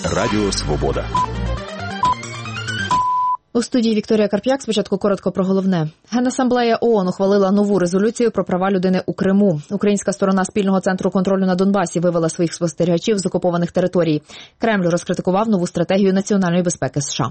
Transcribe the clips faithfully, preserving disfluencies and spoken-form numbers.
Радіо Свобода. У студії Вікторія Карп'як. Спочатку коротко про головне. Генасамблея ООН ухвалила нову резолюцію про права людини у Криму. Українська сторона спільного центру контролю на Донбасі вивела своїх спостерігачів з окупованих територій. Кремль розкритикував нову стратегію національної безпеки США.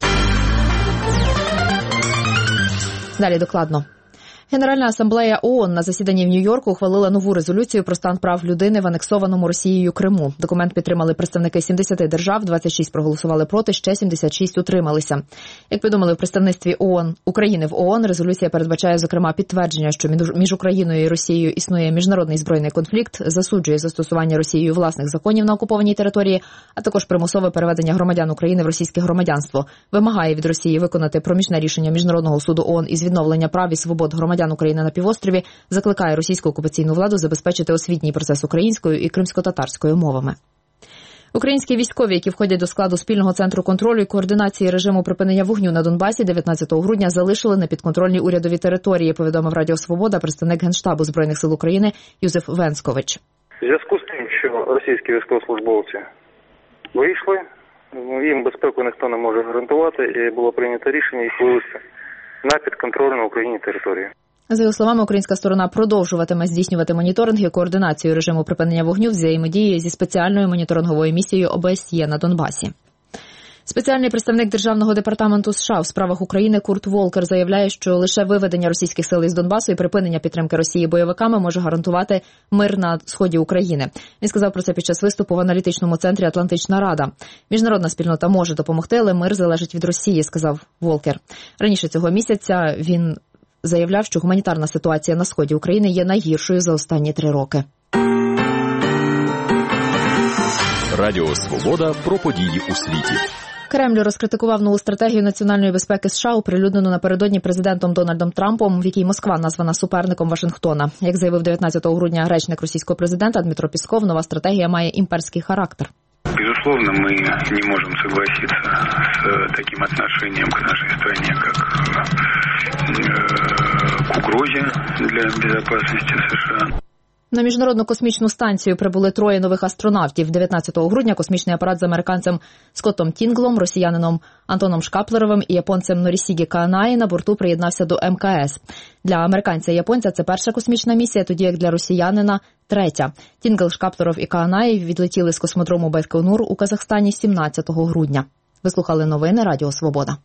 Далі докладно. Генеральна асамблея ООН на засіданні в Нью-Йорку ухвалила нову резолюцію про стан прав людини в анексованому Росією Криму. Документ підтримали представники сімдесяти держав, двадцять шість проголосували проти, ще сімдесят шість утрималися. Як повідомили в представництві ООН України в ООН, резолюція передбачає, зокрема, підтвердження, що між Україною і Росією існує міжнародний збройний конфлікт, засуджує застосування Росією власних законів на окупованій території, а також примусове переведення громадян України в російське громадянство. Вимагає від Росії виконати проміжне рішення Міжнародного суду ООН із відновлення прав і свобод громадян України на півострові, закликає російську окупаційну владу забезпечити освітній процес українською і кримськотатарською мовами. Українські військові, які входять до складу спільного центру контролю і координації режиму припинення вогню на Донбасі, дев'ятнадцятого грудня залишили непідконтрольні урядові території, повідомив Радіо Свобода представник Генштабу Збройних сил України Юзеф Венскович. У зв'язку з тим, що російські військовослужбовці вийшли, їм безпеку ніхто не може гарантувати, і було прийнято рішення їх вивести на підконтрольну Україні територію. За його словами, українська сторона продовжуватиме здійснювати моніторинг і координацію режиму припинення вогню взаємодії зі спеціальною моніторинговою місією О Б С Є на Донбасі. Спеціальний представник Державного департаменту США в справах України Курт Волкер заявляє, що лише виведення російських сил із Донбасу і припинення підтримки Росії бойовиками може гарантувати мир на сході України. Він сказав про це під час виступу в аналітичному центрі «Атлантична Рада». Міжнародна спільнота може допомогти, але мир залежить від Росії, сказав Волкер. Раніше цього місяця він заявляв, що гуманітарна ситуація на сході України є найгіршою за останні три роки. Радіо Свобода про події у світі. Кремль розкритикував нову стратегію національної безпеки США, оприлюднену напередодні президентом Дональдом Трампом, в якій Москва названа суперником Вашингтона. Як заявив дев'ятнадцятого грудня речник російського президента Дмитро Пісков, нова стратегія має імперський характер. Безусловно, мы не можем согласиться с таким отношением к нашей стране, как к угрозе для безопасности США. На Міжнародну космічну станцію прибули троє нових астронавтів. дев'ятнадцятого грудня космічний апарат з американцем Скоттом Тінглом, росіянином Антоном Шкаплеровим і японцем Норісігі Каанаї на борту приєднався до Ем Ка Ес. Для американця і японця це перша космічна місія, тоді як для росіянина – третя. Тінгл, Шкаплеров і Каанаї відлетіли з космодрому Байконур у Казахстані сімнадцятого грудня. Ви слухали новини Радіо Свобода.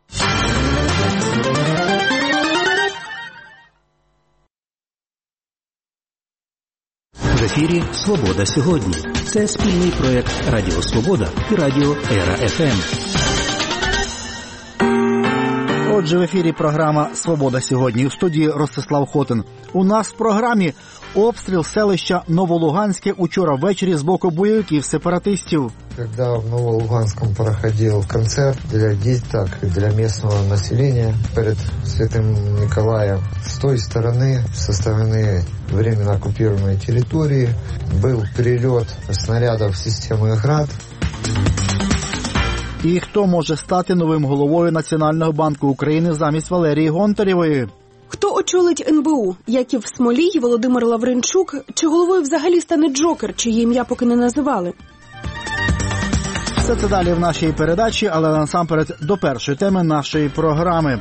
В ефірі «Свобода сьогодні». Це спільний проєкт Радіо Свобода і Радіо Ера Еф Ем. Отже, в ефірі програма «Свобода сьогодні». У студії Ростислав Хотин. У нас в програмі обстріл селища Новолуганське учора ввечері з боку бойовиків-сепаратистів. Когда в Новолуганском проходил концерт для деток и для местного населения перед Святым Николаем, с той стороны, со стороны временно оккупированной территории, был прилет снарядов системы «Град». І хто може стати новим головою Національного банку України замість Валерії Гонтарєвої? Хто очолить Ен Бе У? Яків Смолій, Володимир Лавренчук? Чи головою взагалі стане Джокер, чиє ім'я поки не називали? Все це далі в нашій передачі, але насамперед до першої теми нашої програми.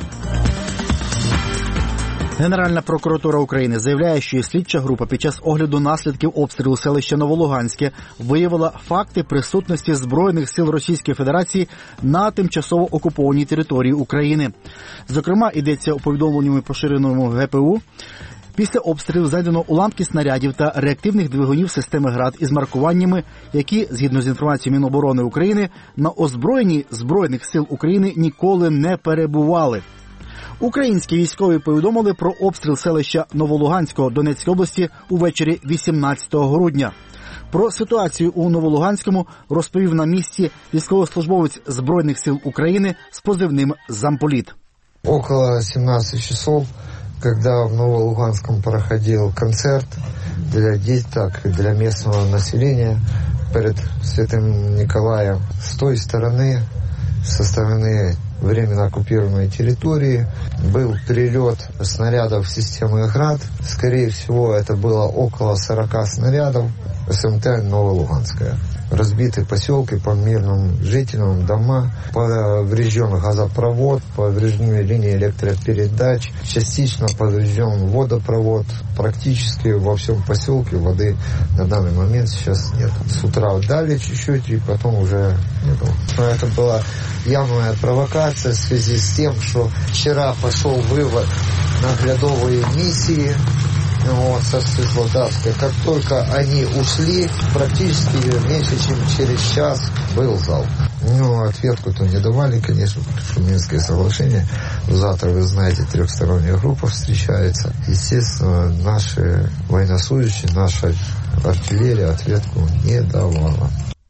Генеральна прокуратура України заявляє, що слідча група під час огляду наслідків обстрілу селища Новолуганське виявила факти присутності Збройних сил Російської Федерації на тимчасово окупованій території України. Зокрема, йдеться у повідомленні поширеному Ге Пе У. Після обстрілу знайдено уламки снарядів та реактивних двигунів системи «Град» із маркуваннями, які, згідно з інформацією Міноборони України, на озброєнні Збройних сил України ніколи не перебували. Українські військові повідомили про обстріл селища Новолуганського Донецької області увечері вісімнадцятого грудня. Про ситуацію у Новолуганському розповів на місці військовослужбовець Збройних сил України з позивним «Замполіт». Около семнадцати часов, когда в Новолуганском проходил концерт для деток и для местного населения перед Святым Николаем, с той стороны, со стороны временно оккупированной территории, был прилет снарядов системы «Град». Скорее всего, это было около сорока снарядов эс эм тэ «Новолуганская». разбиты поселки, по мирным жителям дома, поврежден газопровод, повреждены линии электропередач, частично поврежден водопровод. Практически во всем поселке воды на данный момент сейчас нет. С утра дали чуть-чуть, и потом уже нету. Но это была явная провокация в связи с тем, что вчера пошел вывод на глядовые миссии вот, со Светлодарска. Как только они ушли, практически меньше, чем через час был залп. Ну, ответку-то не давали, конечно, потому что Минское соглашение. Завтра, вы знаете, трехсторонняя группа встречается. Естественно, наши военнослужащие, наша артиллерия ответку не давала.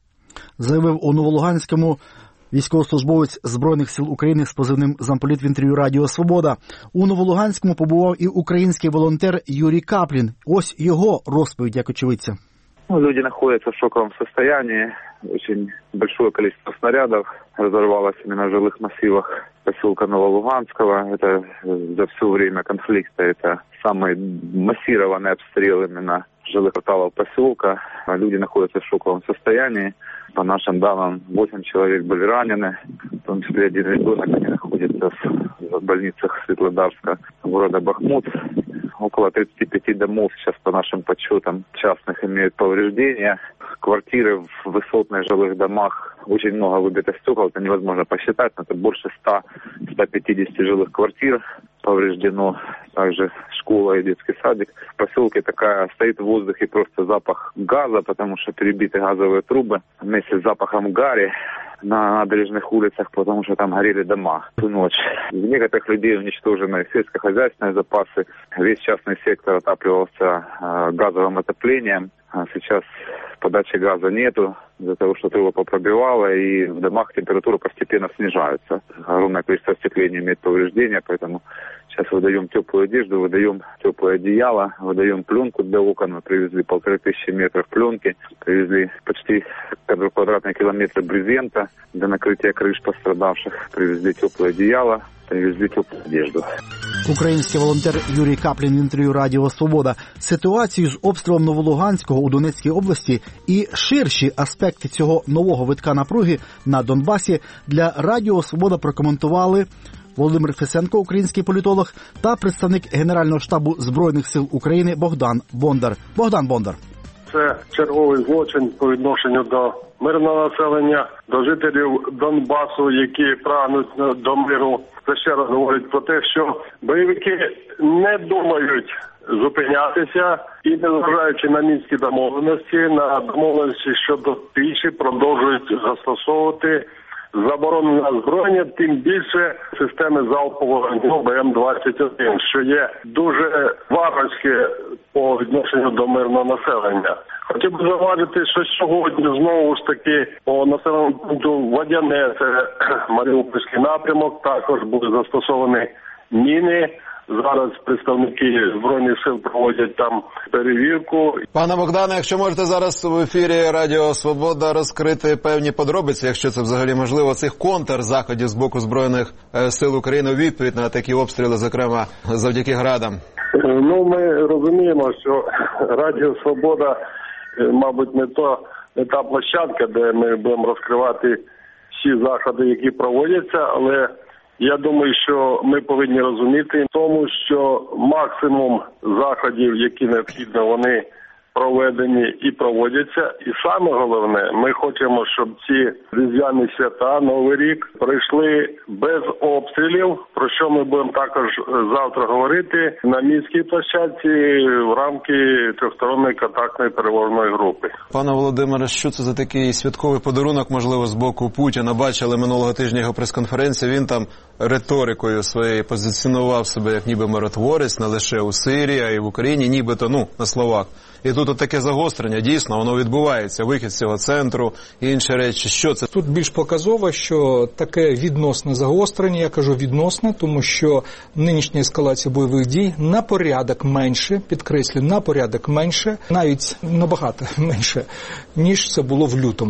Заявив у Новолуганському військовослужбовець Збройних сил України з позивним замполіт в інтерв'ю Радіо Свобода. У Новолуганському побував і український волонтер Юрій Каплін. Ось його розповідь як очевидця. Ну, люди находятся в шоковом состоянии. Очень большое количество снарядов разорвалось именно в жилых массивах поселка Новолуганского. Это за все время конфликта. Это самый массированный обстрел именно жилых кварталов поселка. Люди находятся в шоковом состоянии. По нашим данным, восемь человек были ранены, в том числе один ребенок, они находятся в больницах Светлодарска, города Бахмут. Около тридцати пяти домов сейчас, по нашим подсчетам, частных имеют повреждения. Квартиры в высотных жилых домах, очень много выбито стекол, это невозможно посчитать, но это больше ста — ста пятидесяти жилых квартир повреждено. Также школа и детский садик. В поселке такая стоит в воздухе просто запах газа, потому что перебиты газовые трубы вместе с запахом гари на набережных улицах, потому что там горели дома всю ночь. У некоторых людей уничтожены сельскохозяйственные запасы. Весь частный сектор отапливался э, газовым отоплением. А сейчас подачи газа нету из-за того, что трубы попробивало, и в домах температура постепенно снижается. Огромное количество остекления имеет повреждения, поэтому сейчас выдаем теплую одежду, выдаем теплое одеяло, выдаем пленку для окон. Мы привезли полторы тысячи метров пленки, привезли почти квадратные километры брезента для накрытия крыш пострадавших, привезли теплое одеяло, привезли теплую одежду. Український волонтер Юрій Каплін в інтерв'ю Радіо Свобода. Ситуацію з обстрілом Новолуганського у Донецькій області і ширші аспекти цього нового витка напруги на Донбасі для Радіо Свобода прокоментували Володимир Фесенко, український політолог, та представник Генерального штабу Збройних сил України Богдан Бондар. Богдан Бондар. Це черговий злочин по відношенню до мирного населення, до жителів Донбасу, які прагнуть до миру. Це ще раз говорить про те, що бойовики не думають зупинятися і, незважаючи на мінські домовленості, на домовленості щодо тиші, продовжують застосовувати заборону на озброєння, тим більше системи залпового вогню Б М двадцять один, що є дуже варварське по відношенню до мирного населення. Хотів би зауважити, що сьогодні знову ж таки по населеному пункту Водяне, це Маріупольський напрямок, також були застосовані міни. Зараз представники Збройних сил проводять там перевірку. Пане Богдане, якщо можете зараз в ефірі Радіо Свобода розкрити певні подробиці, якщо це взагалі можливо, цих контрзаходів з боку Збройних сил України у відповідь на такі обстріли, зокрема, завдяки градам. Ну, ми розуміємо, що Радіо Свобода, мабуть, не, то, не та площадка, де ми будемо розкривати всі заходи, які проводяться, але я думаю, що ми повинні розуміти в тому, що максимум заходів, які необхідно, вони проведені і проводяться. І саме головне, ми хочемо, щоб ці різдвяні свята, Новий рік, пройшли без обстрілів, про що ми будемо також завтра говорити на міській площадці в рамки трьохсторонньої контактної переговорної групи. Пане Володимире, що це за такий святковий подарунок, можливо, з боку Путіна? Бачили минулого тижня його прес-конференцію, він там риторикою своєю позиціонував себе як ніби миротворець, не лише у Сирії, а й в Україні, нібито, ну, на словах. І тут таке загострення, дійсно, воно відбувається, вихід з цього центру, інші речі. Що це? Тут більш показово, що таке відносне загострення, я кажу відносне, тому що нинішня ескалація бойових дій на порядок менше, підкреслю, на порядок менше, навіть набагато менше, ніж це було в лютому.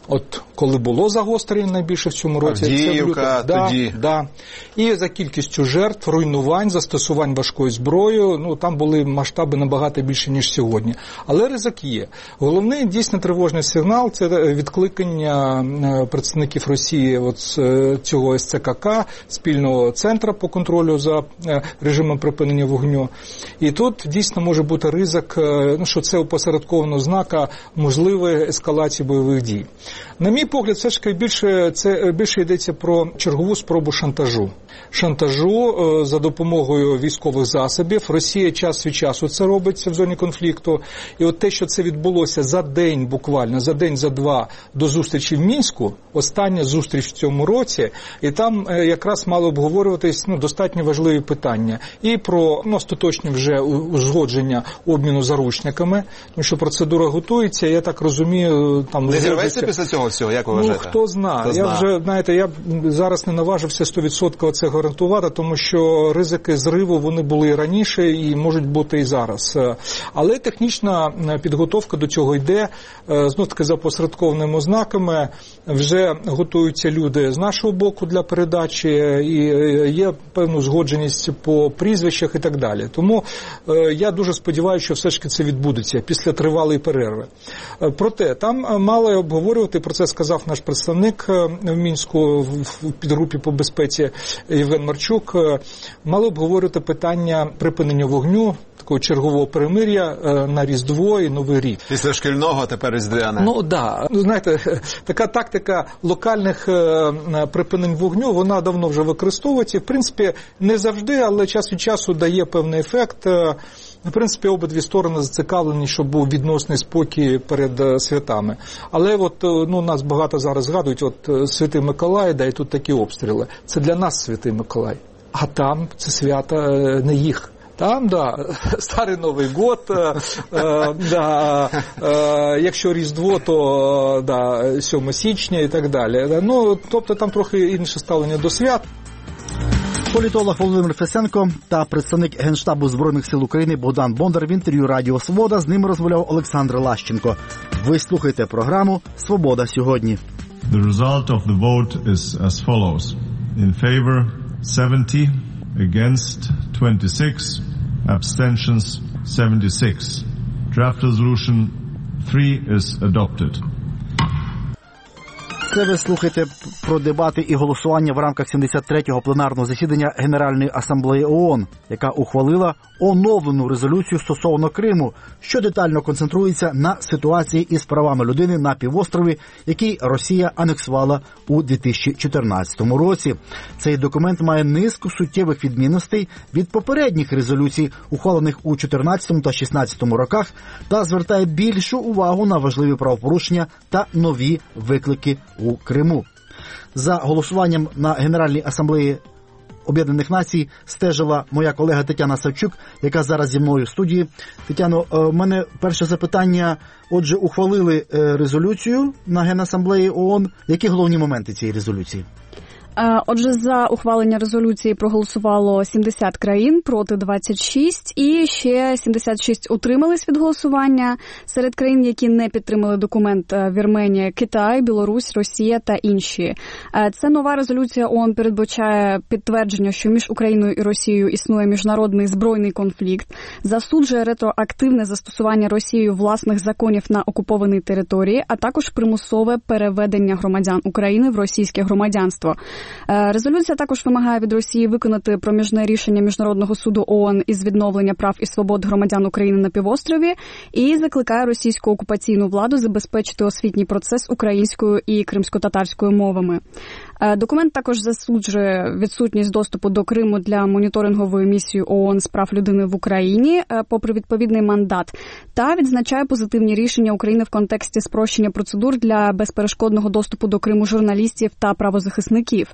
От коли було загострення найбільше в цьому році, Авдіївка, це в тоді. Да, да. І за кількістю жертв, руйнувань, застосувань важкої зброї, ну там були масштаби набагато більше, ніж сьогодні. Але ризик є. Головний дійсно тривожний сигнал – це відкликання представників Росії от цього ес це ка ка, спільного центру по контролю за режимом припинення вогню. І тут дійсно може бути ризик, ну, що це опосередковано знака можливої ескалації бойових дій. На мій погляд, все ж таки більше, це, більше йдеться про чергову спробу шантажу. Шантажу е, за допомогою військових засобів. Росія час від часу це робиться в зоні конфлікту. І от те, що це відбулося за день буквально, за день, за два до зустрічі в Мінську, остання зустріч в цьому році, і там е, якраз мало обговорюватись ну, достатньо важливі питання. І про ну, остаточні вже узгодження обміну заручниками, тому що процедура готується, я так розумію, там... Не зірветься після цього всього, як ви вважаєте? Ну, хто знає. Хто я знає? вже, знаєте, я зараз не наважився сто відсотків це гарантувати, тому що ризики зриву, вони були і раніше, і можуть бути і зараз. Але технічна підготовка до цього йде, знов-таки за посередкованими ознаками, вже готуються люди з нашого боку для передачі, і є певна узгодженість по прізвищах і так далі. Тому я дуже сподіваюся, що все ж таки це відбудеться після тривалої перерви. Проте, там мали обговорювати, про це сказав наш представник в Мінську в підгрупі по безпеці Євген Марчук, мали обговорювати питання припинення вогню, такого чергового перемир'я на Різдво і Новий рік. Після шкільного, а тепер Різдвяне. Ну, так. Да. Ну, знаєте, така тактика локальних припинень вогню, вона давно вже використовується. В принципі, не завжди, але час від часу дає певний ефект. В принципі, обидві сторони зацікавлені, щоб був відносний спокій перед святами. Але от, ну, нас багато зараз згадують, от Святий Миколай, да, і тут такі обстріли. Це для нас Святий Миколай. А там це свято не їх. Там, да, Старий Новий год, е, да, е, якщо Різдво, то да, сьоме січня і так далі. Ну, тобто там трохи інше ставлення до свят. Політолог Володимир Фесенко та представник Генштабу Збройних сил України Богдан Бондар в інтерв'ю Радіо Свобода. З ними розмовляв Олександр Лащенко. Ви слухаєте програму «Свобода сьогодні». The result of the vote is as follows. In favor seventy, against twenty-six, abstentions seventy-six. Draft resolution three is adopted. Це ви слухаєте про дебати і голосування в рамках сімдесят третього пленарного засідання Генеральної асамблеї ООН, яка ухвалила оновлену резолюцію стосовно Криму, що детально концентрується на ситуації із правами людини на півострові, який Росія анексувала у дві тисячі чотирнадцятому році. Цей документ має низку суттєвих відмінностей від попередніх резолюцій, ухвалених у чотирнадцятому та шістнадцятому роках, та звертає більшу увагу на важливі правопорушення та нові виклики у Криму. За голосуванням на Генеральній асамблеї Об'єднаних Націй стежила моя колега Тетяна Савчук, яка зараз зі мною в студії. Тетяно, в мене перше запитання. Отже, ухвалили резолюцію на Генасамблеї ООН. Які головні моменти цієї резолюції? Отже, за ухвалення резолюції проголосувало сімдесят країн, проти двадцять шість, і ще сімдесят шість утримались від голосування. Серед країн, які не підтримали документ, Вірменія, Китай, Білорусь, Росія та інші. Це нова резолюція ООН передбачає підтвердження, що між Україною і Росією існує міжнародний збройний конфлікт, засуджує ретроактивне застосування Росією власних законів на окупованій території, а також примусове переведення громадян України в російське громадянство. Резолюція також вимагає від Росії виконати проміжне рішення Міжнародного суду ООН із відновлення прав і свобод громадян України на півострові і закликає російську окупаційну владу забезпечити освітній процес українською і кримсько-татарською мовами. Документ також засуджує відсутність доступу до Криму для моніторингової місії ООН з прав людини в Україні, попри відповідний мандат, та відзначає позитивні рішення України в контексті спрощення процедур для безперешкодного доступу до Криму журналістів та правозахисників.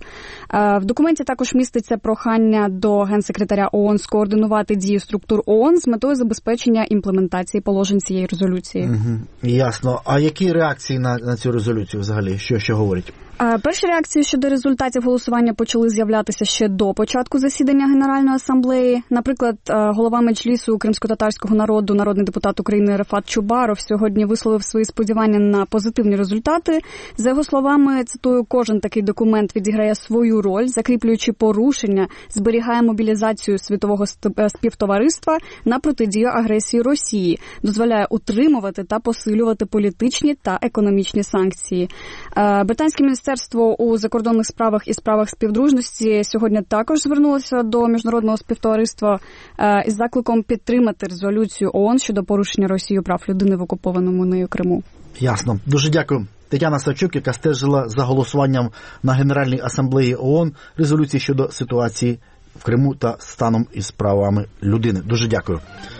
В документі також міститься прохання до Генсекретаря ООН скоординувати дії структур ООН з метою забезпечення імплементації положень цієї резолюції. Угу. Ясно. А які реакції на, на цю резолюцію взагалі? Що, що говорять? Перші реакції щодо результатів голосування почали з'являтися ще до початку засідання Генеральної асамблеї. Наприклад, голова Меджлісу кримськотатарського народу, народний депутат України Рефат Чубаров сьогодні висловив свої сподівання на позитивні результати. За його словами, цитую, кожен такий документ відіграє свою роль, закріплюючи порушення, зберігає мобілізацію світового співтовариства на протидію агресії Росії, дозволяє утримувати та посилювати політичні та економічні санкції. Британське міністерство у закордонних справах і справах співдружності сьогодні також звернулося до міжнародного співтовариства із закликом підтримати резолюцію ООН щодо порушення Росією прав людини в окупованому нею Криму. Ясно. Дуже дякую. Тетяна Савчук, яка стежила за голосуванням на Генеральній асамблеї ООН резолюції щодо ситуації в Криму та станом із правами людини. Дуже дякую.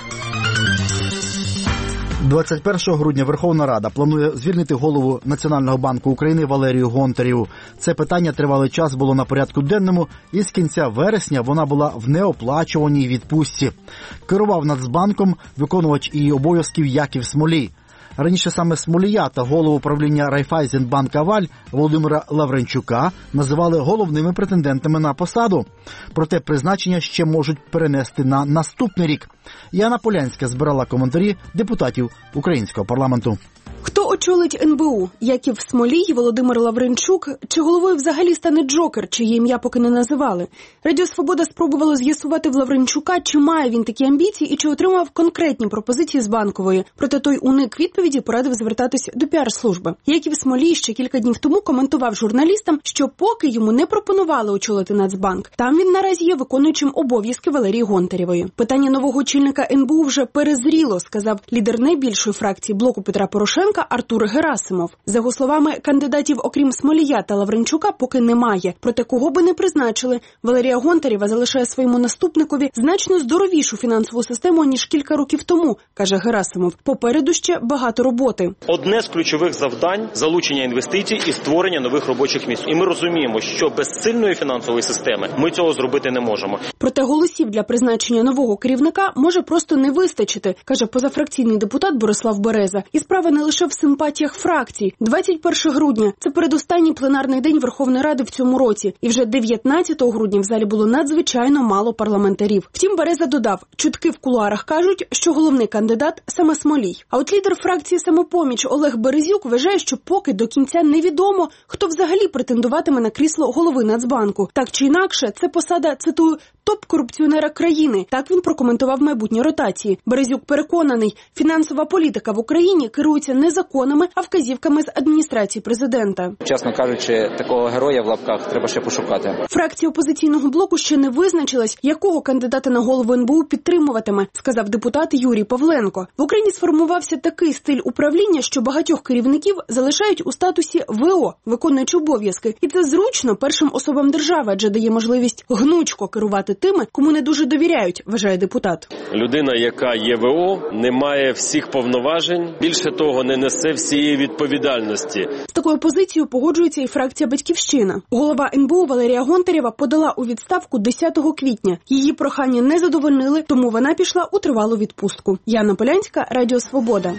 двадцять першого грудня Верховна Рада планує звільнити голову Національного банку України Валерію Гонтареву. Це питання тривалий час було на порядку денному, і з кінця вересня вона була в неоплачуваній відпустці. Керував Нацбанком виконувач її обов'язків Яків Смолій. Раніше саме Смолія та голову правління Райфайзенбанк Аваль Володимира Лавренчука називали головними претендентами на посаду. Проте призначення ще можуть перенести на наступний рік. Яна Полянська збирала коментарі депутатів українського парламенту. Хто очолить ен бе у? Яків Смолій, Володимир Лавренчук? Чи головою взагалі стане Джокер, чиє ім'я поки не називали? Радіо «Свобода» спробувало з'ясувати в Лавренчука, чи має він такі амбіції і чи отримав конкретні пропозиції з Банкової. Проте той уник відповіді, порадив звертатись до піар-служби. Яків Смолій ще кілька днів тому коментував журналістам, що поки йому не пропонували очолити Нацбанк, там він наразі є виконуючим обов'язки Валерії Гонтаревої. Питання нового очільника ен бе у вже перезріло, сказав лідер найбільшої фракції блоку Петра Порошенка Артур Герасимов. За його словами, кандидатів, окрім Смолія та Лавренчука, поки немає. Проте кого би не призначили, Валерія Гонтарева залишає своєму наступникові значно здоровішу фінансову систему, ніж кілька років тому, каже Герасимов. Попереду ще багато роботи. Одне з ключових завдань – залучення інвестицій і створення нових робочих місць. І ми розуміємо, що без сильної фінансової системи ми цього зробити не можемо. Проте голосів для призначення нового керівника може просто не вистачити, каже позафракційний депутат Борислав Береза. І справа не лише в симпатіях фракцій. двадцять першого грудня – це передостанній пленарний день Верховної Ради в цьому році. І вже дев'ятнадцятого грудня в залі було надзвичайно мало парламентарів. Втім, Береза додав, чутки в кулуарах кажуть, що головний кандидат – саме Смолій. А от лідер фракції «Самопоміч» Олег Березюк вважає, що поки до кінця невідомо, хто взагалі претендуватиме на крісло голови Нацбанку. Так чи інакше, це посада, цитую, топ-корупціонера країни. Так він прокоментував майбутні ротації. Березюк переконаний, фінансова політика в Україні керується не законами, а вказівками з адміністрації президента. Чесно кажучи, такого героя в лапках треба ще пошукати. Фракція опозиційного блоку ще не визначилась, якого кандидата на голову ен бе у підтримуватиме, сказав депутат Юрій Павленко. В Україні сформувався такий стиль управління, що багатьох керівників залишають у статусі ве о, виконуючи обов'язки. І це зручно першим особам держави, адже дає можливість гнучко керувати тими, кому не дуже довіряють, вважає депутат. Людина, яка є ве о, не має всіх повноважень, більше того, не несе всієї відповідальності. З такою позицією погоджується і фракція «Батьківщина». Голова ен бе у Валерія Гонтарева подала у відставку десятого квітня. Її прохання не задовольнили, тому вона пішла у тривалу відпустку. Яна Полянська, Радіо «Свобода».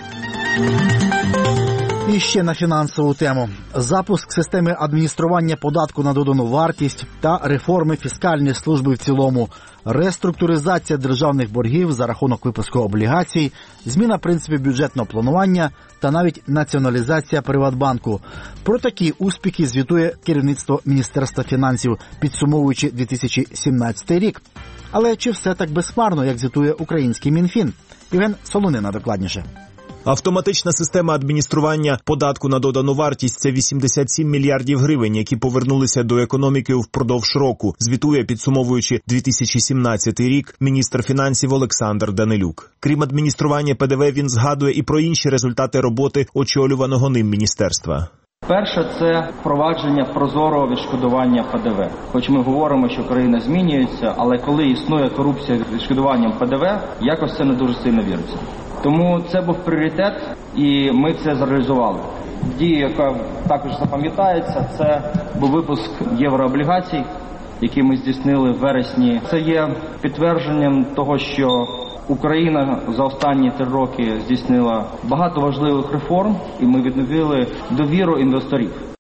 І ще на фінансову тему. Запуск системи адміністрування податку на додану вартість та реформи фіскальної служби в цілому, реструктуризація державних боргів за рахунок випуску облігацій, зміна принципів бюджетного планування та навіть націоналізація Приватбанку. Про такі успіхи звітує керівництво Міністерства фінансів, підсумовуючи дві тисячі сімнадцятий рік. Але чи все так безхмарно, як звітує український Мінфін? Євген Солонина докладніше. Автоматична система адміністрування податку на додану вартість – це вісімдесят сім мільярдів гривень, які повернулися до економіки впродовж року, звітує, підсумовуючи дві тисячі сімнадцятий рік, міністр фінансів Олександр Данилюк. Крім адміністрування пе де ве, він згадує і про інші результати роботи очолюваного ним міністерства. Перше – це впровадження прозорого відшкодування пе де ве. Хоч ми говоримо, що країна змінюється, але коли існує корупція з відшкодуванням пе де ве, якось це не дуже сильно віриться. Тому це був пріоритет, і ми це зреалізували. Дія, яка також запам'ятається, це був випуск єврооблігацій, які ми здійснили в вересні. Це є підтвердженням того, що Україна за останні три роки здійснила багато важливих реформ, і ми відновили довіру інвесторів.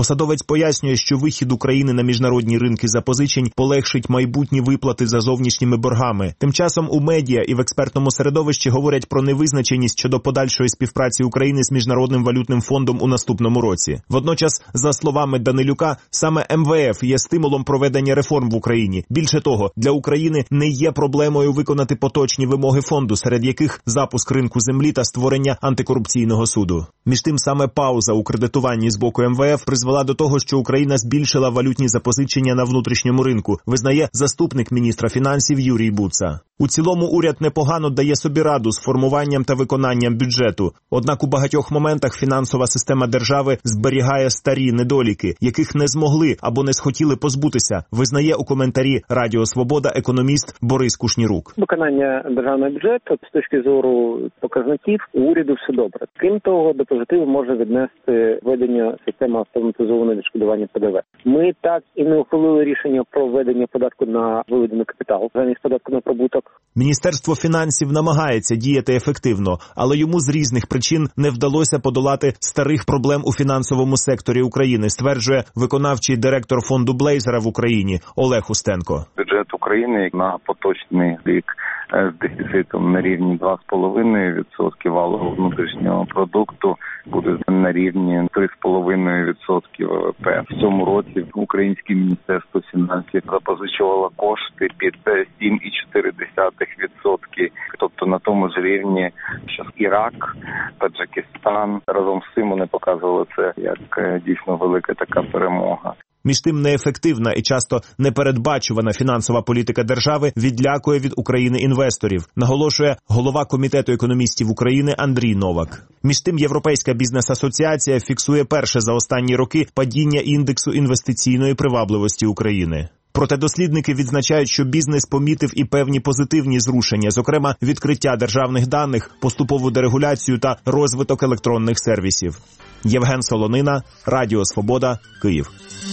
Посадовець пояснює, що вихід України на міжнародні ринки запозичень полегшить майбутні виплати за зовнішніми боргами. Тим часом у медіа і в експертному середовищі говорять про невизначеність щодо подальшої співпраці України з Міжнародним валютним фондом у наступному році. Водночас, за словами Данилюка, саме ем ве еф є стимулом проведення реформ в Україні. Більше того, для України не є проблемою виконати поточні вимоги фонду, серед яких запуск ринку землі та створення антикорупційного суду. Між тим, саме пауза у кредитуванні з боку ем ве еф призвела до того, що Україна збільшила валютні запозичення на внутрішньому ринку, визнає заступник міністра фінансів Юрій Буца. У цілому уряд непогано дає собі раду з формуванням та виконанням бюджету. Однак у багатьох моментах фінансова система держави зберігає старі недоліки, яких не змогли або не схотіли позбутися, визнає у коментарі Радіо Свобода економіст Борис Кушнірук. Виконання державного бюджету з точки зору показників у уряду все добре. Крім того, до позитиву може віднести введення системи автоматизованого відшкодування Пе Де Ве. Ми так і не ухвалили рішення про введення податку на виведений капітал замість податку на прибуток. Міністерство фінансів намагається діяти ефективно, але йому з різних причин не вдалося подолати старих проблем у фінансовому секторі України, стверджує виконавчий директор фонду Блейзера в Україні Олег Устенко. Бюджет України на поточний рік з дефіцитом на рівні два з половиною відсотки валового внутрішнього продукту буде на рівні три з половиною відсотки Ве Ве Пе. В цьому році Українське Міністерство фінансів запозичувало кошти під сім і чотири десятих відсотки, тобто на тому ж рівні, що Ірак, Таджикистан. Разом з цим вони показували це як дійсно велика така перемога. Між тим, неефективна і часто непередбачувана фінансова політика держави відлякує від України інвесторів, наголошує голова Комітету економістів України Андрій Новак. Між тим, Європейська бізнес-асоціація фіксує перше за останні роки падіння індексу інвестиційної привабливості України. Проте дослідники відзначають, що бізнес помітив і певні позитивні зрушення, зокрема відкриття державних даних, поступову дерегуляцію та розвиток електронних сервісів. Євген Солонина, Радіо Свобода, Київ.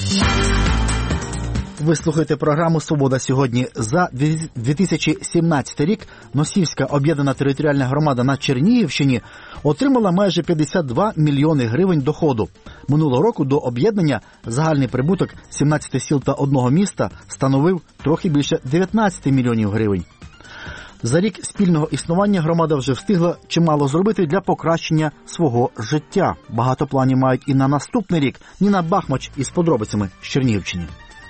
Ви слухаєте програму «Свобода сьогодні». За дві тисячі сімнадцятий рік Носівська об'єднана територіальна громада на Чернігівщині отримала майже п'ятдесят два мільйони гривень доходу. Минулого року до об'єднання загальний прибуток сімнадцяти сіл та одного міста становив трохи більше дев'ятнадцять мільйонів гривень. За рік спільного існування громада вже встигла чимало зробити для покращення свого життя. Багато планів мають і на наступний рік. Ніна Бахмач із подробицями з Чернігівщини.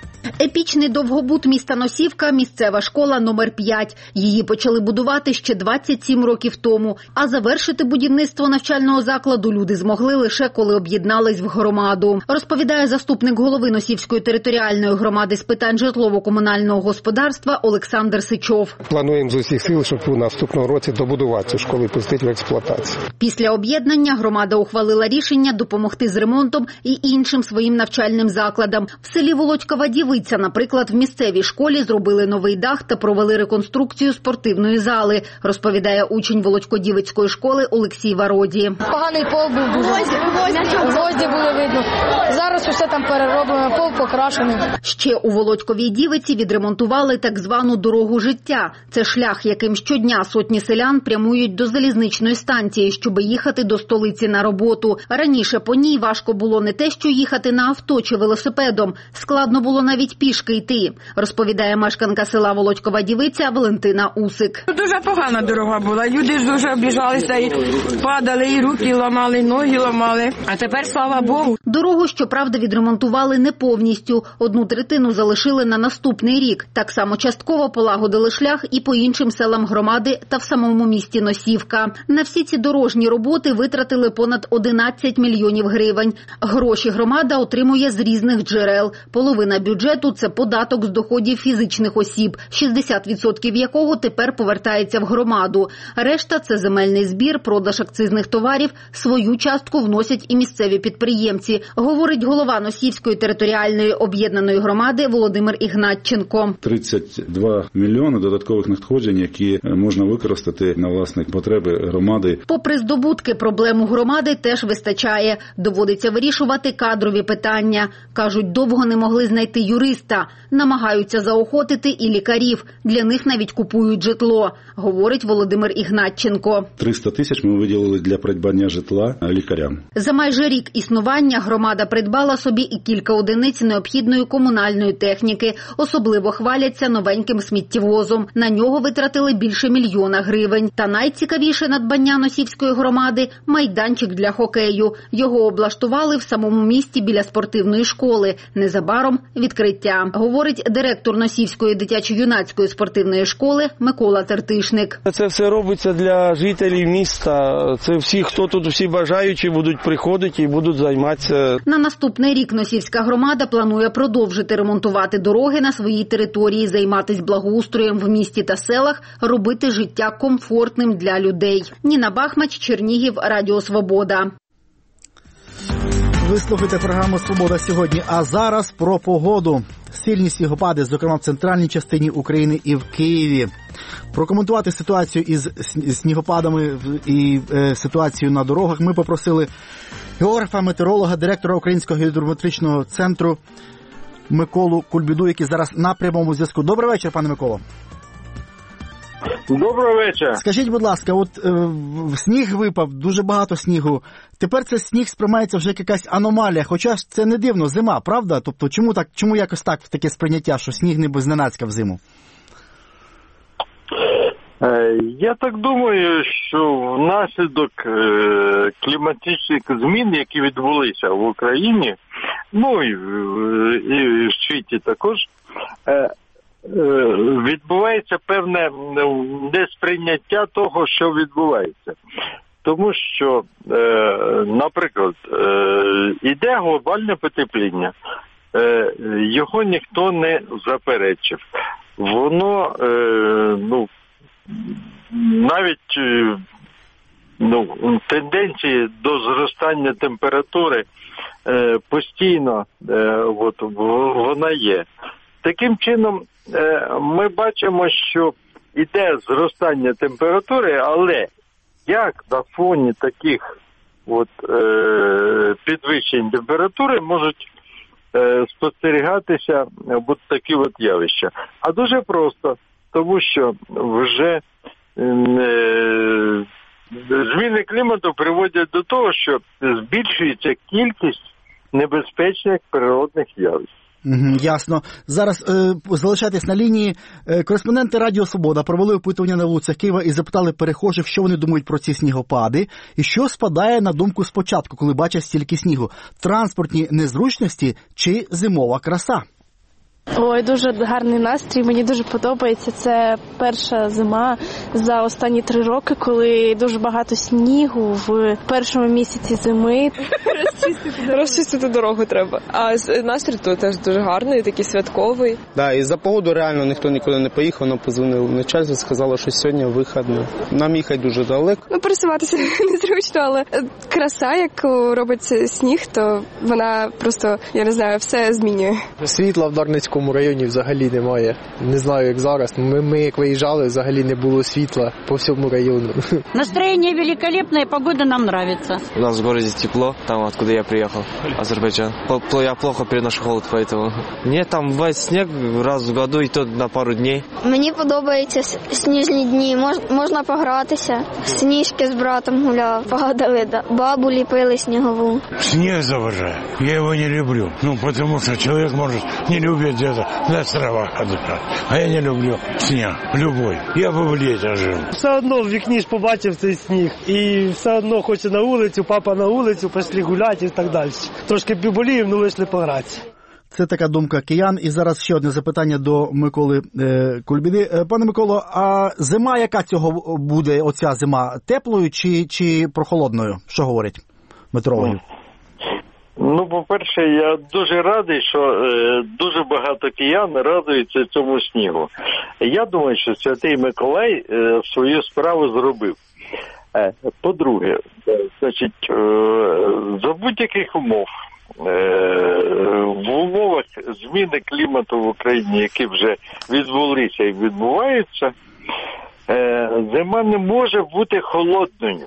Епічний довгобуд міста Носівка – місцева школа номер п'ять. Її почали будувати ще двадцять сім років тому. А завершити будівництво навчального закладу люди змогли лише коли об'єднались в громаду. Розповідає заступник голови Носівської територіальної громади з питань житлово-комунального господарства Олександр Сичов. Плануємо з усіх сил, щоб у наступному році добудувати цю школу і пустити в експлуатацію. Після об'єднання громада ухвалила рішення допомогти з ремонтом і іншим своїм навчальним закладам. В селі Володькова-Дівиця, наприклад, в місцевій школі зробили новий дах та провели реконструкцію спортивної зали, розповідає учень Володько-Дівицької школи Олексій Вароді. Поганий пол був дуже. Гвозді були видно. Зараз усе там перероблено, пол покрашений. Ще у Володьковій Дівиці відремонтували так звану дорогу життя. Це шлях, яким щодня сотні селян прямують до залізничної станції, щоб їхати до столиці на роботу. Раніше по ній важко було не те, що їхати на авто чи велосипедом. Складно було навіть пішки йти, розповідає мешканка села Володькова Дівиця Валентина Усик. Дуже погана дорога була. Люди ж дуже обіжалися і падали, і руки ламали, і ноги ламали. А тепер, слава Богу. Дорогу, щоправда, відремонтували не повністю. Одну третину залишили на наступний рік. Так само частково полагодили шлях і по іншим селам громади та в самому місті Носівка. На всі ці дорожні роботи витратили понад одинадцять мільйонів гривень. Гроші громада отримує з різних джерел. Половина бюджету – це податок з доходів фізичних осіб, шістдесят відсотків якого тепер повертається в громаду. Решта – це земельний збір, продаж акцизних товарів, свою частку вносять і місцеві підприємці, говорить голова Носівської територіальної об'єднаної громади Володимир Ігнатченко. тридцять два мільйони додаткових надходжень, які можна використати на власні потреби громади. Попри здобутки, проблему громади теж вистачає. Доводиться вирішувати кадрові питання. Кажуть, довго не могли знайти юристів туриста. Намагаються заохотити і лікарів. Для них навіть купують житло, говорить Володимир Ігнатченко. триста тисяч ми виділили для придбання житла лікарям. За майже рік існування громада придбала собі і кілька одиниць необхідної комунальної техніки. Особливо хваляться новеньким сміттєвозом. На нього витратили більше мільйона гривень. Та найцікавіше надбання Носівської громади – майданчик для хокею. Його облаштували в самому місті біля спортивної школи. Незабаром відкриття, говорить директор Носівської дитячо-юнацької спортивної школи Микола Тертишник. Це все робиться для жителів міста. Це всі, хто тут, всі бажаючі будуть приходити і будуть займатися. На наступний рік Носівська громада планує продовжити ремонтувати дороги на своїй території, займатися благоустроєм в місті та селах, робити життя комфортним для людей. Ніна Бахмач, Чернігів, Радіо Свобода. Ви слухаєте програму «Свобода сьогодні», а зараз про погоду. Сильні снігопади, зокрема в центральній частині України і в Києві. Прокоментувати ситуацію із снігопадами і е, ситуацію на дорогах ми попросили географа, метеоролога, директора Українського гідрометричного центру Миколу Кульбіду, який зараз на прямому зв'язку. Добрий вечір, пане Миколо. Доброго вечора. Скажіть, будь ласка, от е, сніг випав, дуже багато снігу. Тепер це сніг сприймається вже як якась аномалія, хоча ж це не дивно, зима, правда? Тобто чому так, чому якось так таке сприйняття, що сніг не зненацька взиму? Я так думаю, що внаслідок е, кліматичних змін, які відбулися в Україні, ну і, і в світі також, е, відбувається певне несприйняття того, що відбувається. Тому що, наприклад, іде глобальне потепління, його ніхто не заперечив. Воно, ну, навіть ну, тенденції до зростання температури постійно от, вона є. Таким чином, ми бачимо, що йде зростання температури, але як на фоні таких от, е, підвищень температури можуть е, спостерігатися от такі от явища? А дуже просто, тому що вже е, зміни клімату приводять до того, що збільшується кількість небезпечних природних явищ. Угу, ясно. Зараз е, залишайтесь на лінії. Е, кореспонденти Радіо Свобода провели опитування на вулицях Києва і запитали перехожих, що вони думають про ці снігопади і що спадає на думку спочатку, коли бачать стільки снігу. Транспортні незручності чи зимова краса? Ой, дуже гарний настрій, мені дуже подобається. Це перша зима за останні три роки, коли дуже багато снігу в першому місяці зими. Розчистити, Розчистити дорогу треба. А настрій тут теж дуже гарний, такий святковий. Да, і за погоду реально ніхто нікуди не поїхав, нам позвонили начальство, сказало, що сьогодні вихідний. Нам їхати дуже далеко. Ну, пересуватися незручно, але краса, як робить сніг, то вона просто, я не знаю, все змінює. Світла в Дарницькому в районі взагалі немає. Не знаю, як зараз. Ми, ми як виїжджали, взагалі не було світла по всьому району. Настроєння великолепне, погода нам подобається. У нас в городе тепло, там, откуда я приехал, Азербайджан. Я плохо переношу холод, поэтому... Нет, там бывает снег раз в году, и то на пару дней. Мені подобаються сніжні дні, Мож, можна погратися. Сніжки з братом гуляв, падали, да. Бабу ліпили снігову. Снег завожаю, я его не люблю. Ну, потому что человек может не любить где-то на островах отдыхать. А я не люблю снег, любой. Я бы в літі жив. Все одно в вікні ж побачив цей сніг. І все одно хоче на вулицю, папа на вулицю, пішли гуляти і так далі. Трошки поболіємо, ну вийшли погратися. Це така думка киян. І зараз ще одне запитання до Миколи е, Кульбіди. Е, пане Миколо, а зима яка цього буде, оця зима, теплою чи, чи прохолодною? Що говорять метеорологи? Ну, по-перше, я дуже радий, що е, дуже багато киян радуються цьому снігу. Я думаю, що Святий Миколай е, свою справу зробив. Е, по-друге, е, значить, е, за будь-яких умов, е, в умовах зміни клімату в Україні, які вже відбулися і відбуваються, е, зима не може бути холодною.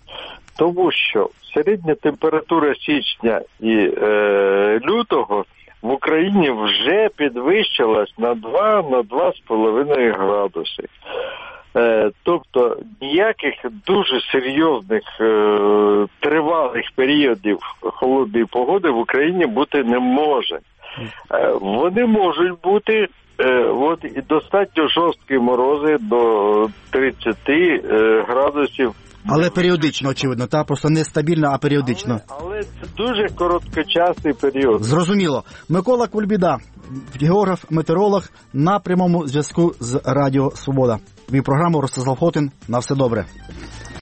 Тому що середня температура січня і е, лютого в Україні вже підвищилась на два на два з половиною градуси. Е, тобто ніяких дуже серйозних е, тривалих періодів холодної погоди в Україні бути не може. Е, вони можуть бути е, от, і достатньо жорсткі морози до тридцяти е, градусів. Але періодично, очевидно, та просто не стабільно, а періодично. Але, але це дуже короткочасний період. Зрозуміло. Микола Кульбіда, географ, метеоролог, на прямому зв'язку з Радіо Свобода. Вів програму Ростислав Хотин. На все добре.